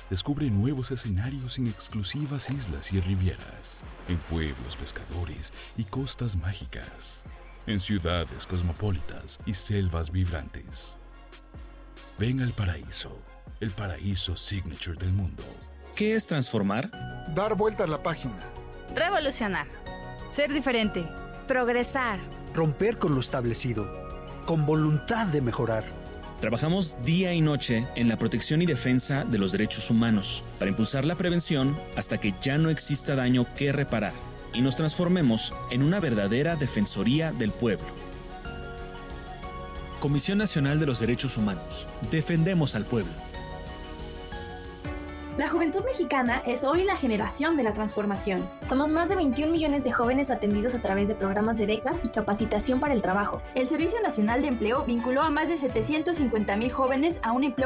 Descubre nuevos escenarios en exclusivas islas y rivieras, en pueblos pescadores y costas mágicas, en ciudades cosmopolitas y selvas vibrantes. Ven al paraíso, el paraíso signature del mundo. ¿Qué es transformar? Dar vuelta a la página. Revolucionar. Ser diferente. Progresar. Romper con lo establecido, con voluntad de mejorar. Trabajamos día y noche en la protección y defensa de los derechos humanos para impulsar la prevención hasta que ya no exista daño que reparar y nos transformemos en una verdadera defensoría del pueblo. Comisión Nacional de los Derechos Humanos. Defendemos al pueblo. La juventud mexicana es hoy la generación de la transformación. Somos más de 21 millones de jóvenes atendidos a través de programas de becas y capacitación para el trabajo. El Servicio Nacional de Empleo vinculó a más de 750,000 jóvenes a un empleo